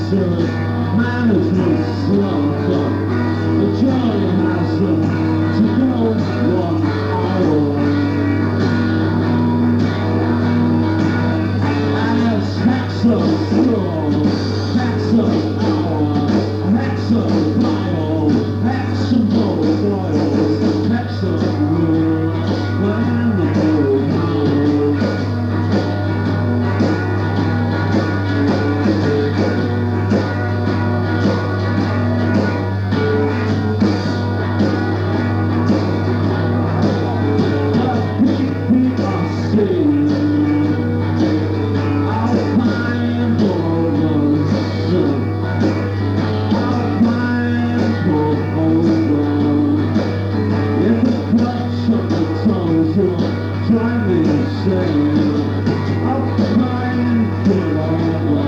Management slumped up. The journey has to go 1 hour. And it's hexa strong, hexa hour, hexa bio, hexa mobiles, hexa rule, when the whole house. Drive me insane. I'm crying forever.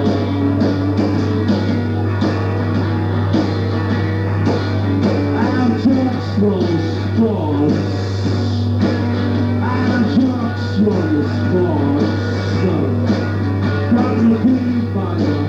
I'm just one sports. I'm just one sports. Got to be by